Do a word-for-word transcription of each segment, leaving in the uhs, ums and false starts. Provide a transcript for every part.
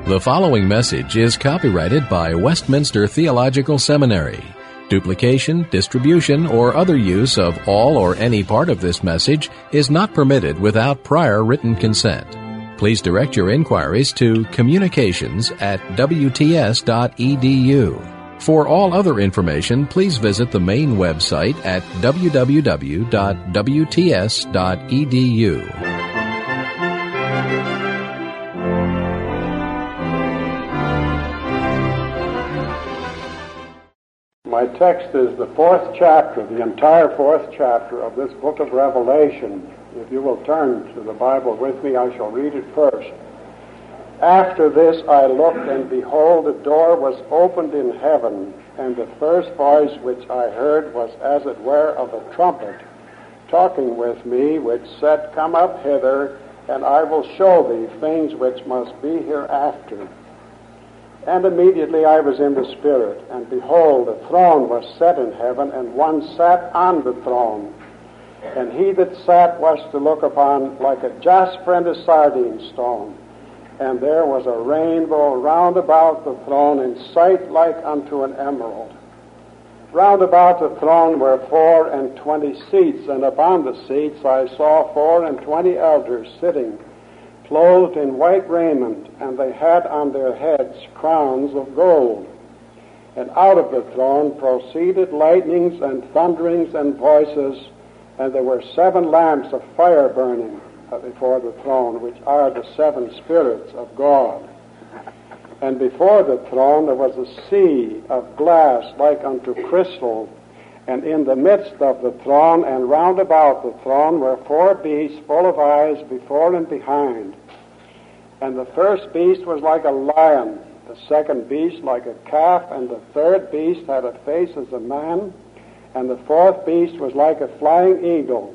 The following message is copyrighted by Westminster Theological Seminary. Duplication, distribution, or other use of all or any part of this message is not permitted without prior written consent. Please direct your inquiries to communications at w t s dot e d u. For all other information, please visit the main website at w w w dot w t s dot e d u. My text is the fourth chapter, the entire fourth chapter of this book of Revelation. If you will turn to the Bible with me, I shall read it first. After this I looked, and behold, a door was opened in heaven, and the first voice which I heard was as it were of a trumpet, talking with me, which said, Come up hither, and I will show thee things which must be hereafter. And immediately I was in the Spirit, and behold, a throne was set in heaven, and one sat on the throne. And he that sat was to look upon like a jasper and a sardine stone. And there was a rainbow round about the throne, in sight like unto an emerald. Round about the throne were four and twenty seats, and upon the seats I saw four and twenty elders sitting, clothed in white raiment, and they had on their heads crowns of gold. And out of the throne proceeded lightnings and thunderings and voices, and there were seven lamps of fire burning before the throne, which are the seven spirits of God. And before the throne there was a sea of glass like unto crystal, and in the midst of the throne and round about the throne were four beasts full of eyes before and behind. And the first beast was like a lion, the second beast like a calf, and the third beast had a face as a man, and the fourth beast was like a flying eagle.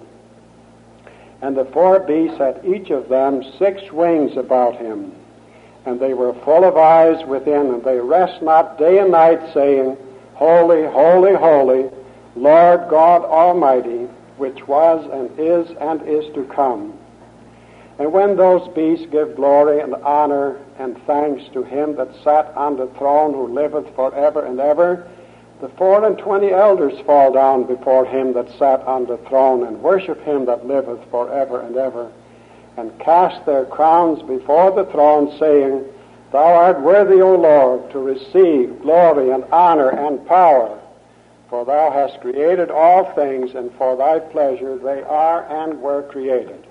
And the four beasts had each of them six wings about him, and they were full of eyes within, and they rest not day and night, saying, Holy, holy, holy, Lord God Almighty, which was and is and is to come. And when those beasts give glory and honor and thanks to him that sat on the throne, who liveth forever and ever, the four and twenty elders fall down before him that sat on the throne, and worship him that liveth forever and ever, and cast their crowns before the throne, saying, Thou art worthy, O Lord, to receive glory and honor and power, for thou hast created all things, and for thy pleasure they are and were created.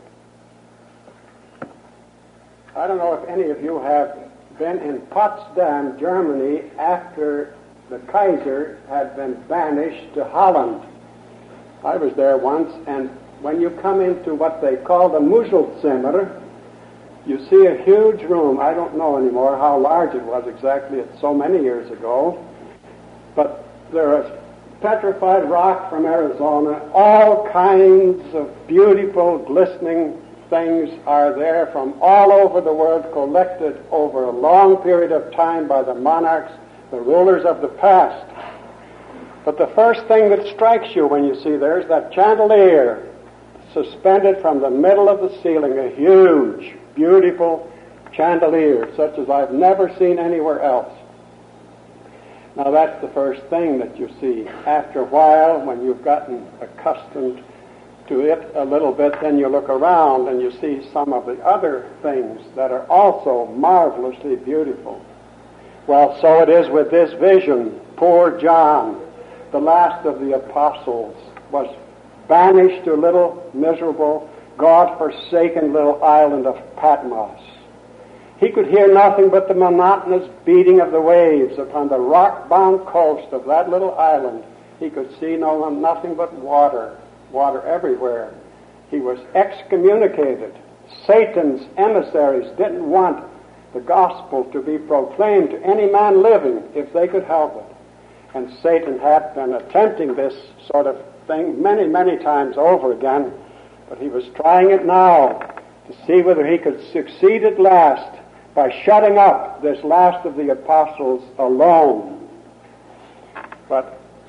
I don't know if any of you have been in Potsdam, Germany, after the Kaiser had been banished to Holland. I was there once, and when you come into what they call the Muschelzimmer, you see a huge room. I don't know anymore how large it was exactly. It's so many years ago. But there is petrified rock from Arizona. All kinds of beautiful, glistening things are there from all over the world, collected over a long period of time by the monarchs, the rulers of the past. But the first thing that strikes you when you see there is that chandelier suspended from the middle of the ceiling, a huge, beautiful chandelier, such as I've never seen anywhere else. Now that's the first thing that you see. After a while, when you've gotten accustomed to it a little bit, then you look around and you see some of the other things that are also marvelously beautiful. Well, so it is with this vision. Poor John, the last of the apostles, was banished to a little miserable, God-forsaken little island of Patmos. He could hear nothing but the monotonous beating of the waves upon the rock-bound coast of that little island. He could see no nothing but water, water everywhere. He was excommunicated. Satan's emissaries didn't want the gospel to be proclaimed to any man living if they could help it. And Satan had been attempting this sort of thing many, many times over again, but he was trying it now to see whether he could succeed at last by shutting up this last of the apostles alone. But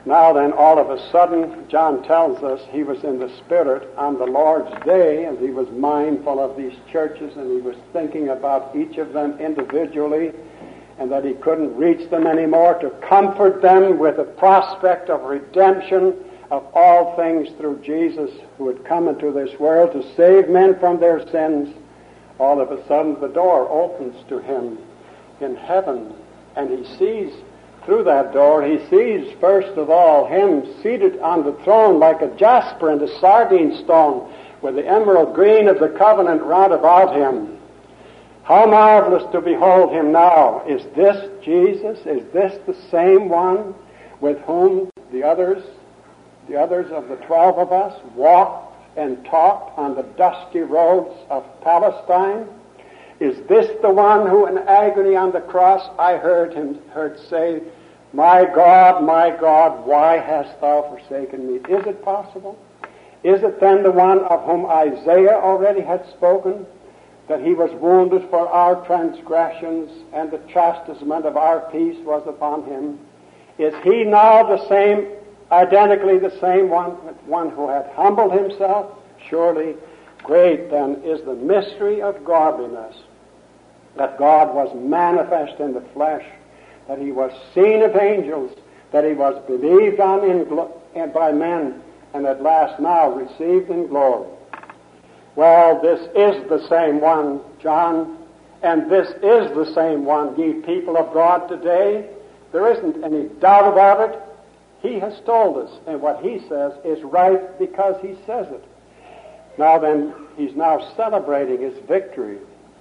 Now then, all of a sudden, John tells us he was in the Spirit on the Lord's day, and he was mindful of these churches, and he was thinking about each of them individually, and that he couldn't reach them anymore, to comfort them with the prospect of redemption of all things through Jesus, who had come into this world to save men from their sins. All of a sudden, the door opens to him in heaven, and he sees through that door, he sees, first of all, him seated on the throne like a jasper and a sardine stone, with the emerald green of the covenant round about him. How marvelous to behold him now. Is this Jesus? Is this the same one with whom the others, the others of the twelve of us, walked and talked on the dusty roads of Palestine? Is this the one who in agony on the cross I heard him heard say, "My God, my God, why hast thou forsaken me?" Is it possible? Is it then the one of whom Isaiah already had spoken, that he was wounded for our transgressions and the chastisement of our peace was upon him? Is he now the same, identically the same one, one who had humbled himself? Surely great then is the mystery of godliness, that God was manifest in the flesh, that he was seen of angels, that he was believed on in glo- by men, and at last now received in glory. Well, this is the same one, John, and this is the same one, ye people of God today. There isn't any doubt about it. He has told us, and what he says is right because he says it. Now then, he's now celebrating his victory.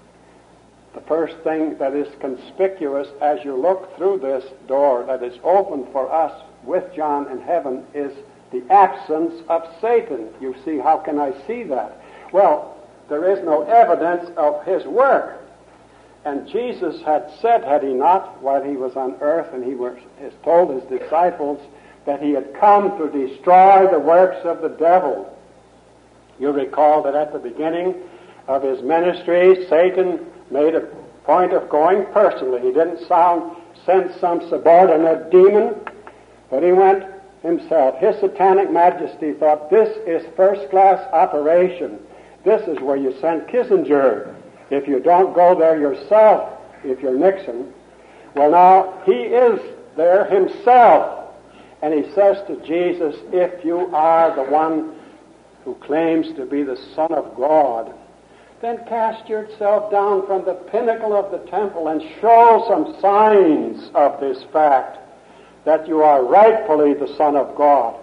The first thing that is conspicuous as you look through this door that is open for us with John in heaven is the absence of Satan. You see, how can I see that? Well, there is no evidence of his work. And Jesus had said, had he not, while he was on earth, and he was, has told his disciples that he had come to destroy the works of the devil. You recall that at the beginning of his ministry, Satan made a point of going personally. He didn't sound, send some subordinate demon, but he went himself. His satanic majesty thought, this is first-class operation. This is where you send Kissinger. If you don't go there yourself, if you're Nixon. Well, now, he is there himself. And he says to Jesus, if you are the one who claims to be the Son of God, then cast yourself down from the pinnacle of the temple and show some signs of this fact, that you are rightfully the Son of God.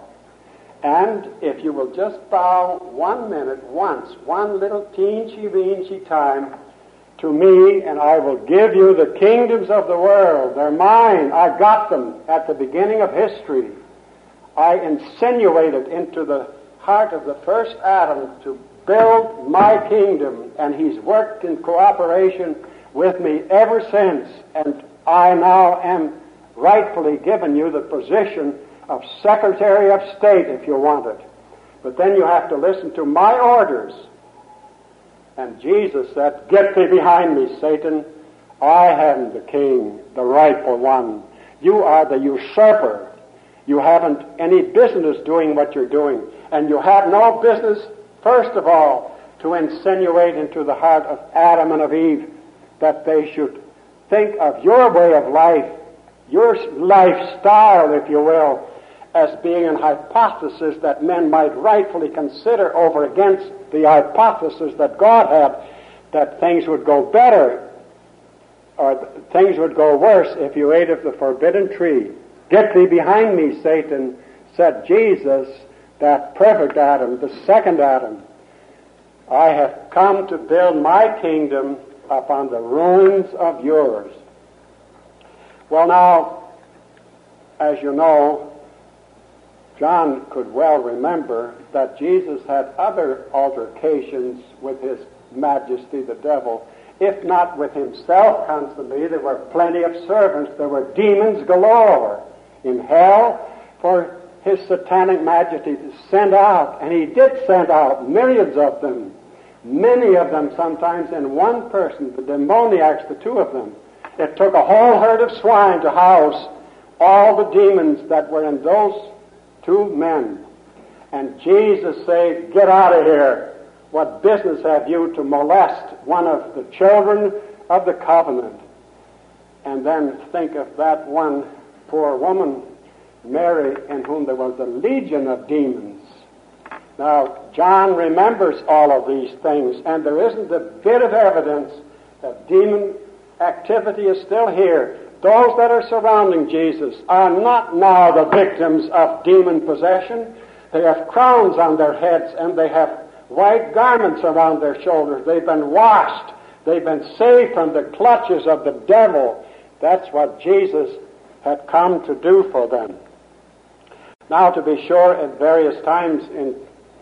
And if you will just bow one minute, once, one little teensy-weensy time to me, and I will give you the kingdoms of the world. They're mine. I got them at the beginning of history. I insinuated into the heart of the first Adam to build my kingdom, and he's worked in cooperation with me ever since, and I now am rightfully given you the position of Secretary of State, if you want it. But then you have to listen to my orders. And Jesus said, get thee behind me, Satan. I am the king, the rightful one. You are the usurper. You haven't any business doing what you're doing. And you have no business, first of all, to insinuate into the heart of Adam and of Eve that they should think of your way of life, your lifestyle, if you will, as being an hypothesis that men might rightfully consider over against the hypothesis that God had, that things would go better or things would go worse if you ate of the forbidden tree. Get thee behind me, Satan, said Jesus, that perfect Adam, the second Adam. I have come to build my kingdom upon the ruins of yours. Well, now, as you know, John could well remember that Jesus had other altercations with his majesty, the devil, if not with himself constantly. There were plenty of servants. There were demons galore in hell for his satanic majesty to send out. And he did send out myriads of them, many of them sometimes in one person, the demoniacs, the two of them. It took a whole herd of swine to house all the demons that were in those two men. And Jesus said, "Get out of here. What business have you to molest one of the children of the covenant?" And then think of that one poor woman, Mary, in whom there was a legion of demons. Now, John remembers all of these things, and there isn't a bit of evidence that demon activity is still here. Those that are surrounding Jesus are not now the victims of demon possession. They have crowns on their heads, and they have white garments around their shoulders. They've been washed. They've been saved from the clutches of the devil. That's what Jesus had come to do for them. Now, to be sure, at various times in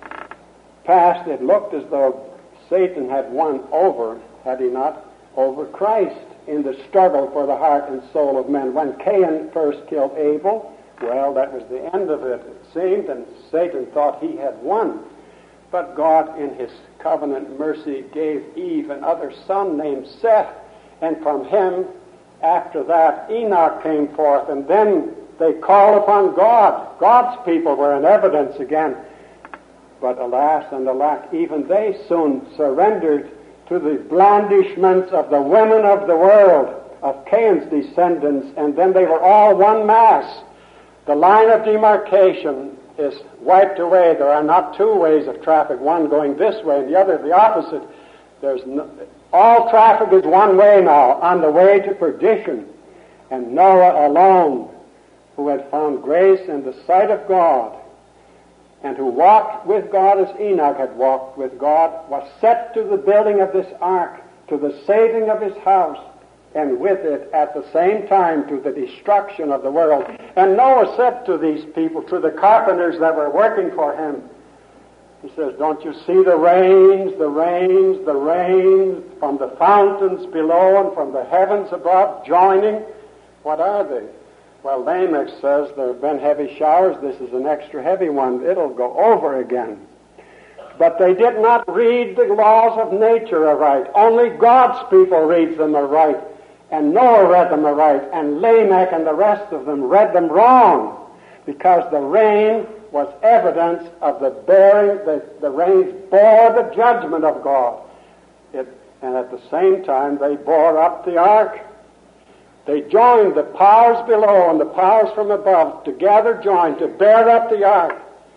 past, it looked as though Satan had won over, had he not, over Christ in the struggle for the heart and soul of men. When Cain first killed Abel, well, that was the end of it, it seemed, and Satan thought he had won. But God, in his covenant mercy, gave Eve another son named Seth, and from him, after that, Enoch came forth, and then they called upon God. God's people were in evidence again. But alas and alack, even they soon surrendered to the blandishments of the women of the world, of Cain's descendants, and then they were all one mass. The line of demarcation is wiped away. There are not two ways of traffic, one going this way and the other the opposite. There's no, all traffic is one way now, on the way to perdition. And Noah alone, who had found grace in the sight of God, and who walked with God as Enoch had walked with God, was set to the building of this ark, to the saving of his house, and with it at the same time to the destruction of the world. And Noah said to these people, to the carpenters that were working for him, he says, "Don't you see the rains, the rains, the rains from the fountains below and from the heavens above joining? What are they?" Well, Lamech says there have been heavy showers. This is an extra heavy one. It'll go over again. But they did not read the laws of nature aright. Only God's people read them aright. And Noah read them aright. And Lamech and the rest of them read them wrong. Because the rain was evidence of the bearing, the, the rains bore the judgment of God. It, and at the same time, they bore up the ark. They joined the powers below and the powers from above, together joined to bear up the ark.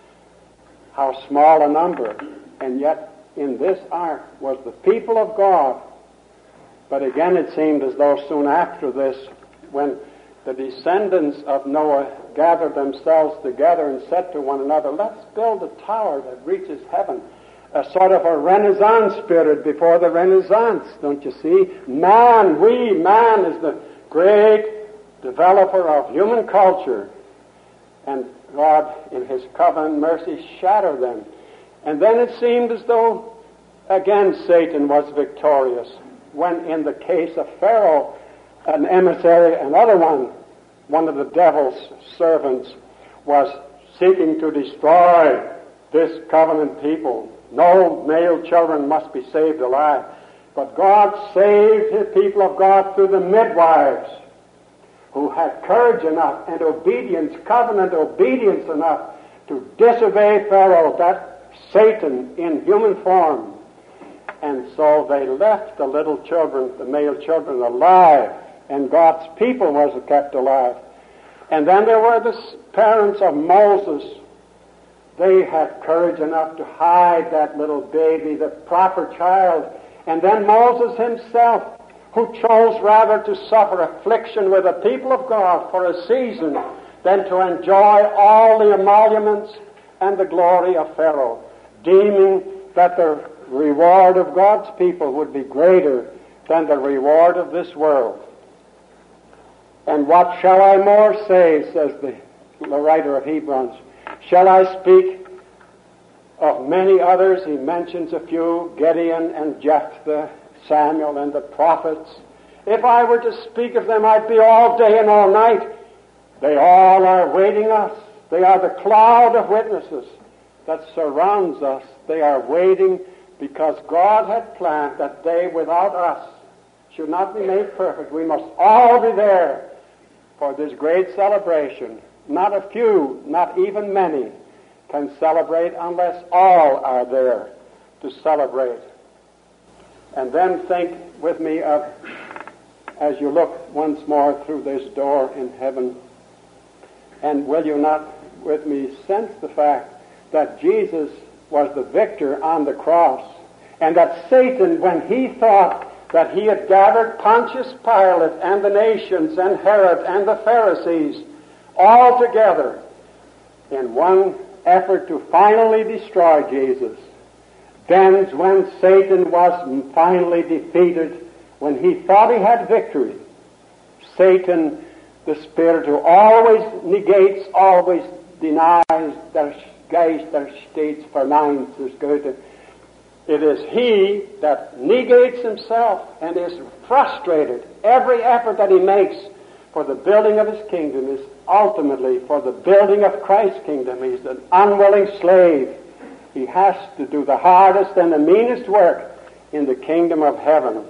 How small a number. And yet in this ark was the people of God. But again it seemed as though soon after this, when the descendants of Noah gathered themselves together and said to one another, "Let's build a tower that reaches heaven." A sort of a Renaissance spirit before the Renaissance, don't you see? Man, we, man is the great developer of human culture. And God, in his covenant mercy, shattered them. And then it seemed as though, again, Satan was victorious. When in the case of Pharaoh, an emissary, another one, one of the devil's servants, was seeking to destroy this covenant people. No male children must be saved alive. But God saved his people of God through the midwives, who had courage enough and obedience, covenant obedience enough to disobey Pharaoh, that Satan in human form. And so they left the little children, the male children, alive, and God's people was kept alive. And then there were the parents of Moses. They had courage enough to hide that little baby, the proper child. And then Moses himself, who chose rather to suffer affliction with the people of God for a season than to enjoy all the emoluments and the glory of Pharaoh, deeming that the reward of God's people would be greater than the reward of this world. And what shall I more say, says the, the writer of Hebrews. Shall I speak of many others? He mentions a few, Gideon and Jephthah, Samuel and the prophets. If I were to speak of them, I'd be all day and all night. They all are waiting us. They are the cloud of witnesses that surrounds us. They are waiting because God had planned that they without us should not be made perfect. We must all be there for this great celebration not a few, not even many, can celebrate unless all are there to celebrate. And then think with me of, as you look once more through this door in heaven, and will you not with me sense the fact that Jesus was the victor on the cross, and that Satan, when he thought that he had gathered Pontius Pilate and the nations and Herod and the Pharisees all together in one effort to finally destroy Jesus, then when Satan was finally defeated, when he thought he had victory, Satan, the spirit who always negates, always denies, der Geist, der stets verneint, says Goethe. It is he that negates himself and is frustrated. Every effort that he makes for the building of his kingdom is ultimately for the building of Christ's kingdom. He's an unwilling slave. He has to do the hardest and the meanest work in the kingdom of heaven.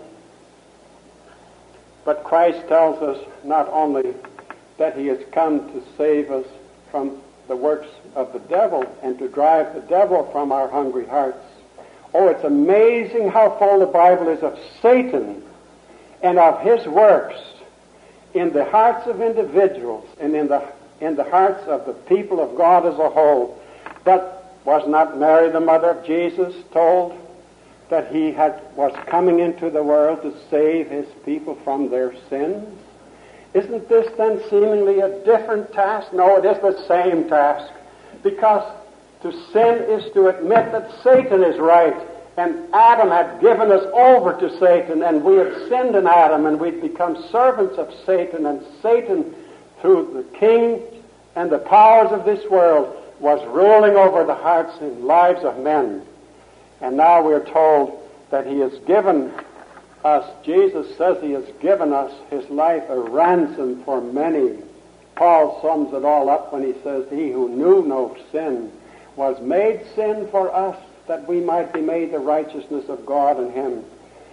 But Christ tells us not only that he has come to save us from the works of the devil and to drive the devil from our hungry hearts. Oh, it's amazing how full the Bible is of Satan and of his works in the hearts of individuals and in the in the hearts of the people of God as a whole. But was not Mary, the mother of Jesus, told that he had was coming into the world to save his people from their sins? Isn't this then seemingly a different task? No, it is the same task. Because to sin is to admit that Satan is right, and Adam had given us over to Satan, and we had sinned in Adam, and we'd become servants of Satan, and Satan, through the king and the powers of this world, was ruling over the hearts and lives of men. And now we're told that he has given us, Jesus says he has given us his life a ransom for many. Paul sums it all up when he says, he who knew no sin was made sin for us, that we might be made the righteousness of God in him.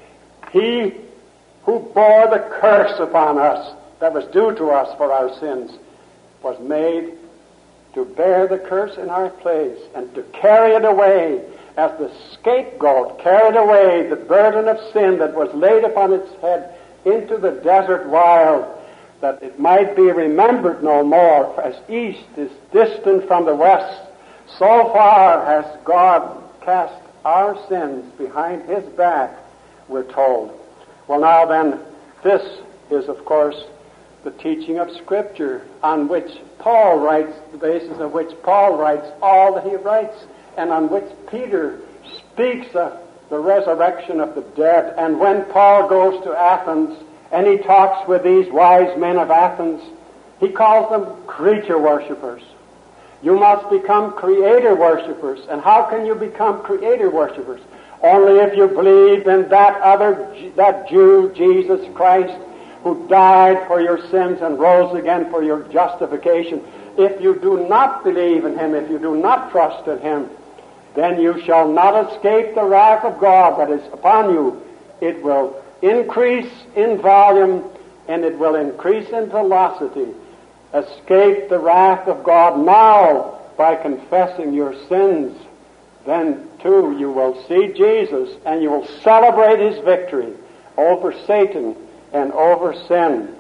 He who bore the curse upon us that was due to us for our sins was made to bear the curse in our place and to carry it away as the scapegoat carried away the burden of sin that was laid upon its head into the desert wild, that it might be remembered no more. As east is distant from the west, so far has God cast our sins behind his back, we're told. Well, now then, this is, of course, the teaching of Scripture on which Paul writes, the basis of which Paul writes all that he writes, and on which Peter speaks of the resurrection of the dead. And when Paul goes to Athens and he talks with these wise men of Athens, he calls them creature worshippers. You must become creator worshippers. And how can you become creator worshippers? Only if you believe in that other, that Jew, Jesus Christ, who died for your sins and rose again for your justification. If you do not believe in him, if you do not trust in him, then you shall not escape the wrath of God that is upon you. It will increase in volume and it will increase in velocity. Escape the wrath of God now by confessing your sins. Then, too, you will see Jesus and you will celebrate his victory over Satan and over sin.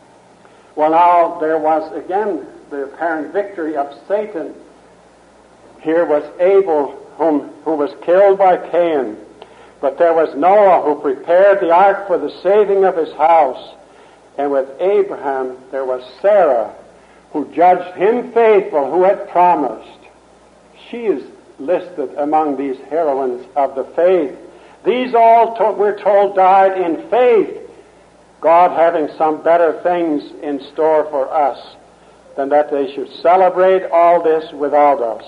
Well, now, there was again the apparent victory of Satan. Here was Abel, whom, who was killed by Cain. But there was Noah, who prepared the ark for the saving of his house. And with Abraham, there was Sarah, who judged him faithful, who had promised. She is listed among these heroines of the faith. These all, to- we're told, died in faith, God having some better things in store for us than that they should celebrate all this without us.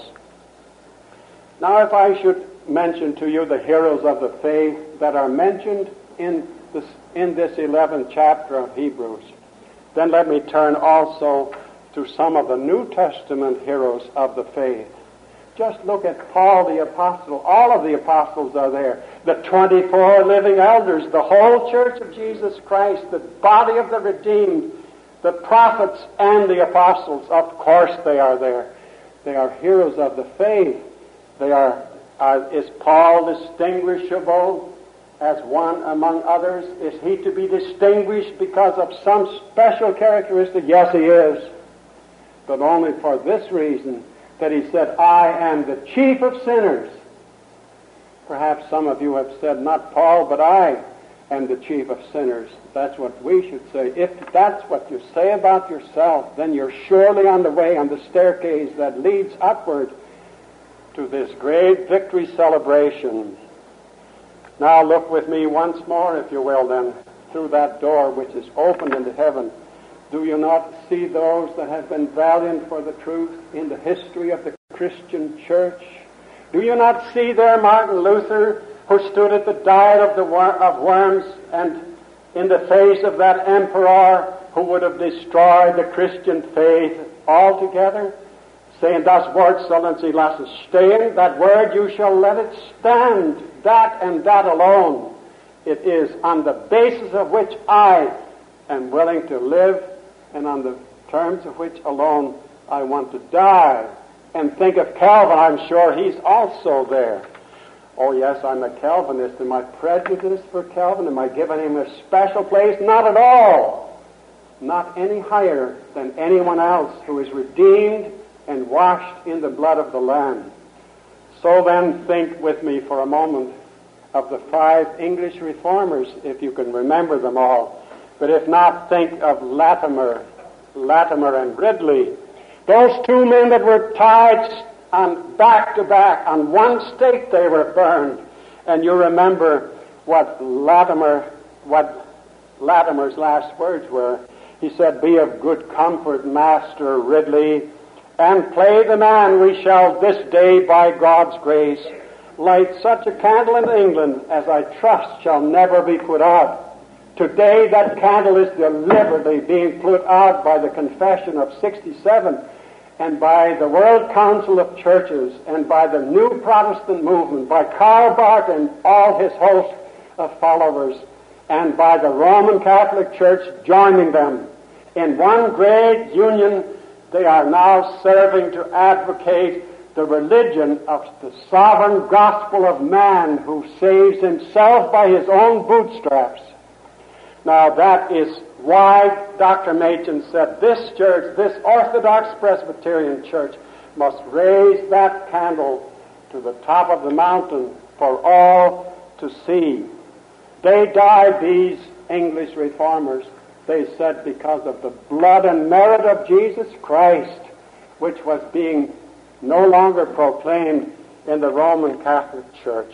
Now, if I should mention to you the heroes of the faith that are mentioned in this, in this eleventh chapter of Hebrews, then let me turn also to some of the New Testament heroes of the faith. Just look at Paul the Apostle. All of the apostles are there. The twenty-four living elders, the whole church of Jesus Christ, the body of the redeemed, The prophets and the apostles, of course they are there. They are heroes of the faith. They are, are is Paul distinguishable as one among others? Is he to be distinguished because of some special characteristic? Yes, he is. But only for this reason, that he said, I am the chief of sinners. Perhaps some of you have said, not Paul, but I am the chief of sinners. That's what we should say. If that's what you say about yourself, then you're surely on the way, on the staircase that leads upward to this great victory celebration. Now look with me once more, if you will, then, through that door which is open into heaven. Do you not see those that have been valiant for the truth in the history of the Christian church? Do you not see there Martin Luther, who stood at the diet of the wor- of worms and in the face of that emperor who would have destroyed the Christian faith altogether, saying, Das Wort sollen Sie lassen stehen, that word you shall let it stand, that and that alone. It is on the basis of which I am willing to live, and on the terms of which alone I want to die. And think of Calvin, I'm sure he's also there. Oh yes, I'm a Calvinist. Am I prejudiced for Calvin? Am I giving him a special place? Not at all. Not any higher than anyone else who is redeemed and washed in the blood of the Lamb. So then think with me for a moment of the five English reformers, if you can remember them all. But if not, think of Latimer, Latimer and Ridley. Those two men that were tied on back to back, on one stake they were burned. And you remember what Latimer, what Latimer's last words were. He said, Be of good comfort, Master Ridley, and play the man we shall this day by God's grace light such a candle in England as I trust shall never be put out. Today that candle is deliberately being put out by the Confession of sixty-seven and by the World Council of Churches and by the New Protestant Movement, by Karl Barth and all his host of followers, and by the Roman Catholic Church joining them. In one great union, they are now serving to advocate the religion of the sovereign gospel of man who saves himself by his own bootstraps. Now that is why Doctor Machen said this church, this Orthodox Presbyterian church, must raise that candle to the top of the mountain for all to see. They died, these English reformers, they said, because of the blood and merit of Jesus Christ, which was being no longer proclaimed in the Roman Catholic Church.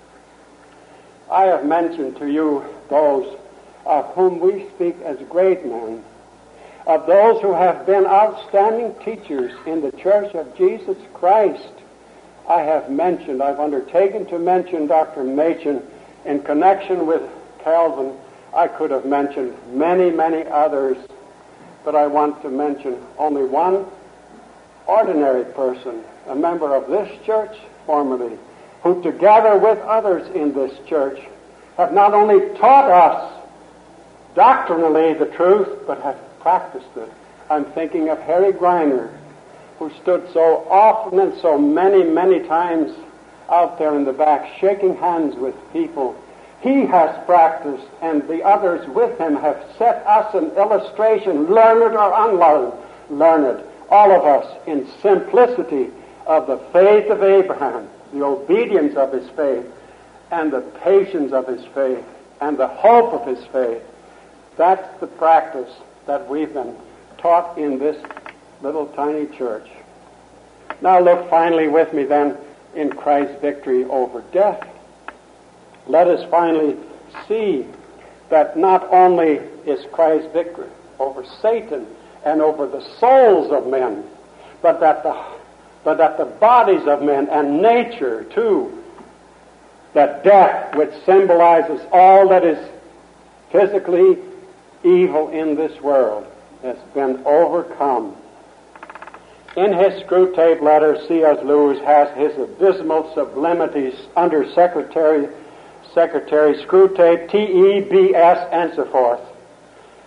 I have mentioned to you those of whom we speak as great men, of those who have been outstanding teachers in the Church of Jesus Christ. I have mentioned, I've undertaken to mention Doctor Machen in connection with Calvin. I could have mentioned many, many others, but I want to mention only one ordinary person, a member of this church formerly, who together with others in this church have not only taught us doctrinally the truth, but have practiced it. I'm thinking of Harry Griner, who stood so often and so many, many times out there in the back, shaking hands with people. He has practiced, and the others with him have set us an illustration, learned or unlearned, learned, all of us, in simplicity of the faith of Abraham, the obedience of his faith, and the patience of his faith, and the hope of his faith. That's the practice that we've been taught in this little tiny church. Now look finally with me then in Christ's victory over death. Let us finally see that not only is Christ's victory over Satan and over the souls of men, but that the, but that the bodies of men and nature too, that death, which symbolizes all that is physically evil in this world, has been overcome. In his Screwtape letter, C S Lewis has his abysmal sublimities under Secretary Secretary Screwtape, T E B S, and so forth.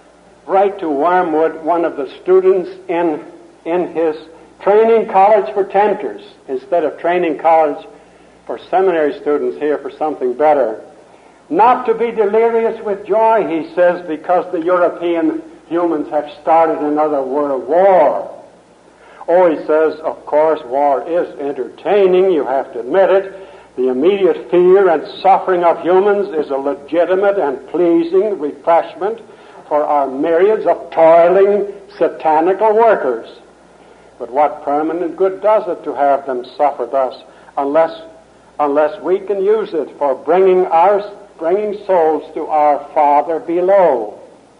write to Wormwood, one of the students in, in his training college for tempters, instead of training college for seminary students here for something better. Not to be delirious with joy, he says, because the European humans have started another world war. Oh, he says, of course, war is entertaining, you have to admit it. The immediate fear and suffering of humans is a legitimate and pleasing refreshment for our myriads of toiling, satanical workers. But what permanent good does it to have them suffer thus, unless unless we can use it for bringing our bringing souls to our Father below?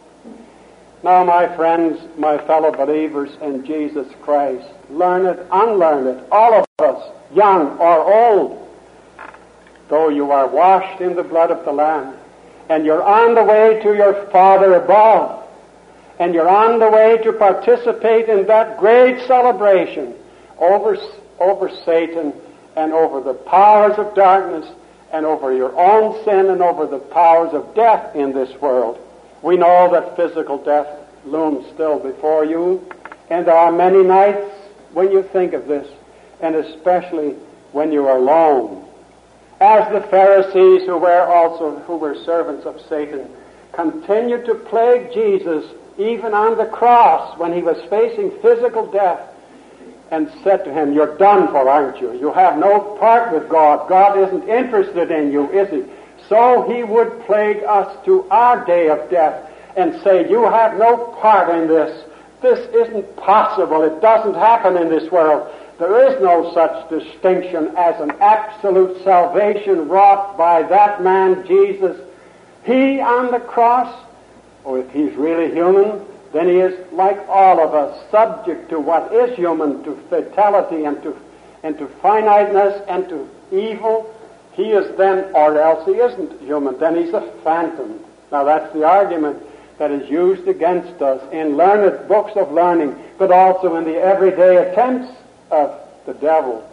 Now, my friends, my fellow believers in Jesus Christ, learned, unlearned, all of us, young or old, though you are washed in the blood of the Lamb, and you're on the way to your Father above, and you're on the way to participate in that great celebration over, over Satan and over the powers of darkness and over your own sin and over the powers of death in this world. We know that physical death looms still before you, and there are many nights when you think of this, and especially when you are alone. As the Pharisees, who were also who were servants of Satan, continued to plague Jesus even on the cross when he was facing physical death, and said to him, "You're done for, aren't you? You have no part with God. God isn't interested in you, is he?" So he would plague us to our day of death and say, "You have no part in this. This isn't possible. It doesn't happen in this world. There is no such distinction as an absolute salvation wrought by that man, Jesus. He on the cross, or if he's really human, then he is like all of us, subject to what is human, to fatality and to, and to finiteness and to evil. He is then, or else he isn't human, then he's a phantom." Now that's the argument that is used against us in learned books of learning, but also in the everyday attempts of the devil.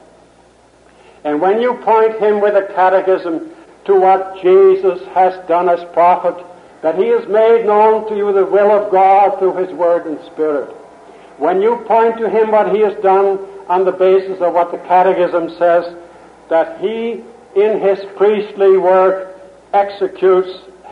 And when you point him with a catechism to what Jesus has done as prophet, that he has made known to you the will of God through his word and spirit, when you point to him what he has done on the basis of what the catechism says, that he in his priestly work executes,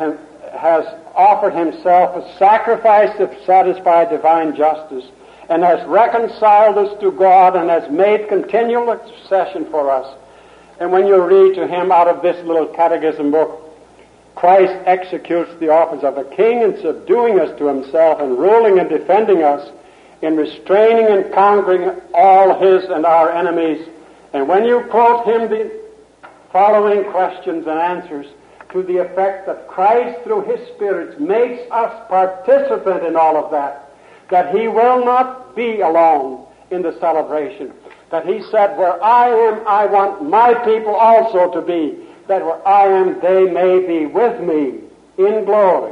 has offered himself a sacrifice to satisfy divine justice, and has reconciled us to God, and has made continual intercession for us. And when you read to him out of this little catechism book, Christ executes the office of a king in subduing us to himself and ruling and defending us, in restraining and conquering all his and our enemies. And when you quote him the following questions and answers to the effect that Christ through his Spirit makes us participant in all of that, that he will not be alone in the celebration, that he said, "Where I am, I want my people also to be, that where I am, they may be with me in glory."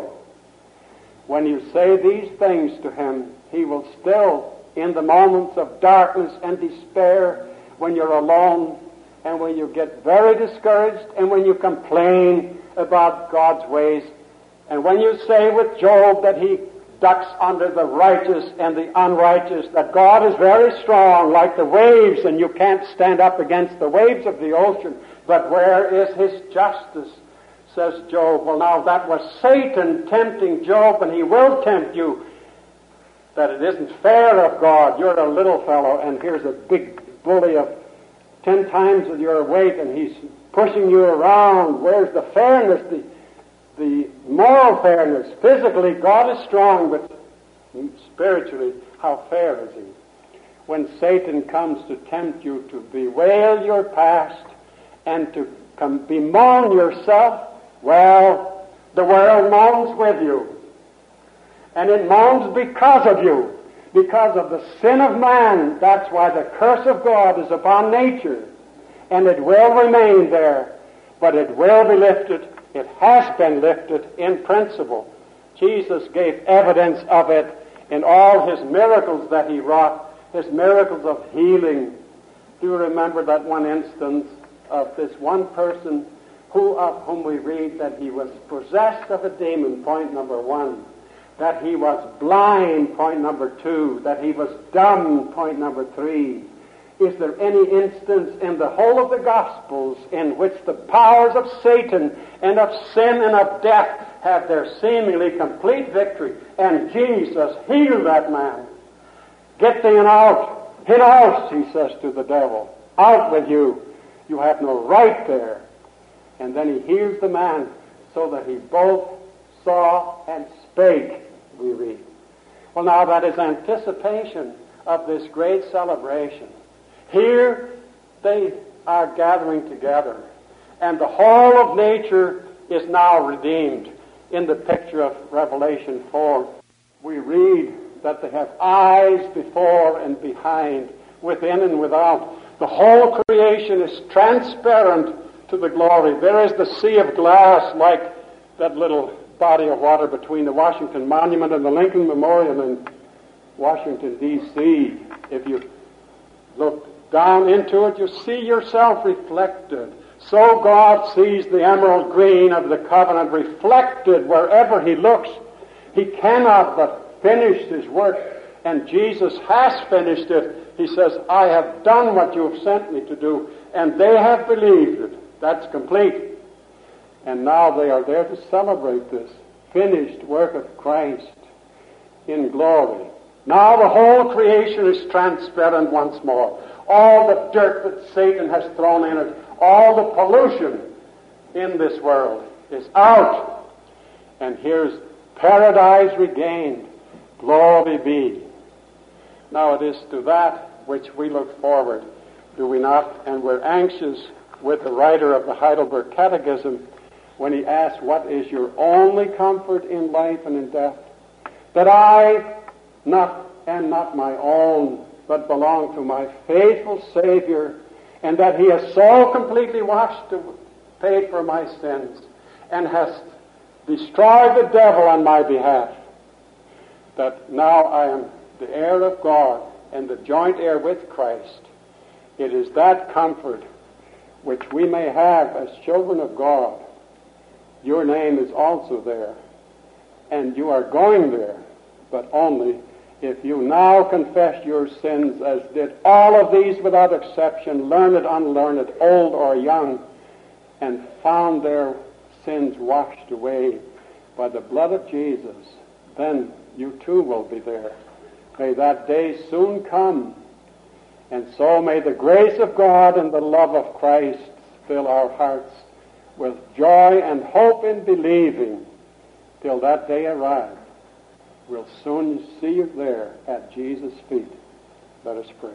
When you say these things to him, he will still, in the moments of darkness and despair, when you're alone, and when you get very discouraged, and when you complain about God's ways, and when you say with Job that he ducks under the righteous and the unrighteous, that God is very strong like the waves, and you can't stand up against the waves of the ocean, but where is his justice, says Job. Well, now that was Satan tempting Job, and he will tempt you, that it isn't fair of God. You're a little fellow, and here's a big bully of ten times your weight, and he's pushing you around. Where's the fairness, the, the moral fairness? Physically, God is strong, but spiritually, how fair is he? When Satan comes to tempt you to bewail your past and to come bemoan yourself, well, the world moans with you. And it moans because of you, because of the sin of man. That's why the curse of God is upon nature. And it will remain there, but it will be lifted. It has been lifted in principle. Jesus gave evidence of it in all his miracles that he wrought, his miracles of healing. Do you remember that one instance of this one person who, of whom we read that he was possessed of a demon, point number one, that he was blind, point number two, that he was dumb, point number three. Is there any instance in the whole of the Gospels in which the powers of Satan and of sin and of death have their seemingly complete victory, and Jesus healed that man? Get thee out, hit out, he says to the devil. Out with you. You have no right there. And then he heals the man so that he both saw and spake, we read. Well, now that is anticipation of this great celebration. Here they are gathering together, and the whole of nature is now redeemed. In the picture of Revelation four, we read that they have eyes before and behind, within and without. The whole creation is transparent to the glory. There is the sea of glass, like that little body of water between the Washington Monument and the Lincoln Memorial in Washington, D C If you look down into it, you see yourself reflected. So God sees the emerald green of the covenant reflected wherever he looks. He cannot but finish his work, and Jesus has finished it. He says, I have done what you have sent me to do, and they have believed it. That's complete. And now they are there to celebrate this finished work of Christ in glory. Now the whole creation is transparent once more. All the dirt that Satan has thrown in it, all the pollution in this world is out. And here's paradise regained. Glory be. Now it is to that which we look forward, do we not? And we're anxious with the writer of the Heidelberg Catechism when he asks, what is your only comfort in life and in death? That I not am not my own, but belong to my faithful Savior, and that he has so completely washed, paid for my sins, and has destroyed the devil on my behalf, that now I am the heir of God and the joint heir with Christ. It is that comfort which we may have as children of God. Your name is also there, and you are going there, but only if you now confess your sins, as did all of these without exception, learned, unlearned, old or young, and found their sins washed away by the blood of Jesus, then you too will be there. May that day soon come, and so may the grace of God and the love of Christ fill our hearts with joy and hope in believing till that day arrives. We'll soon see you there at Jesus' feet. Let us pray.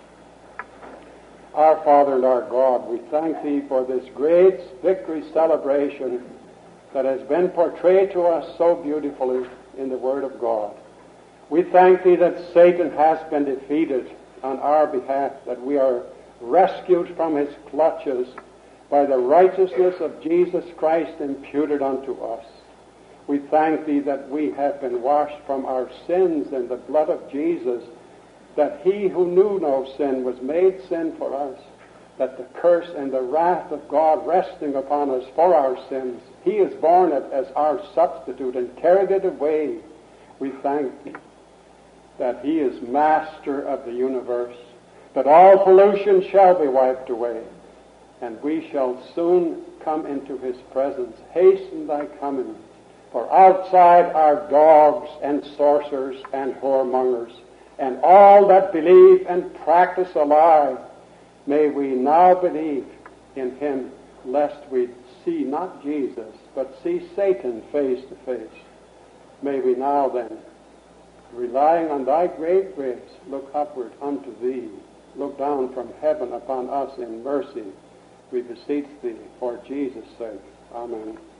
Our Father and our God, we thank Thee for this great victory celebration that has been portrayed to us so beautifully in the Word of God. We thank Thee that Satan has been defeated on our behalf, that we are rescued from his clutches by the righteousness of Jesus Christ imputed unto us. We thank Thee that we have been washed from our sins in the blood of Jesus, that He who knew no sin was made sin for us, that the curse and the wrath of God resting upon us for our sins, He has borne it as our substitute and carried it away. We thank Thee that He is master of the universe, that all pollution shall be wiped away, and we shall soon come into His presence. Hasten Thy coming. For outside are dogs and sorcerers and whoremongers, and all that believe and practice a lie. May we now believe in Him, lest we see not Jesus, but see Satan face to face. May we now then, relying on Thy great grace, look upward unto Thee. Look down from heaven upon us in mercy. We beseech Thee for Jesus' sake. Amen.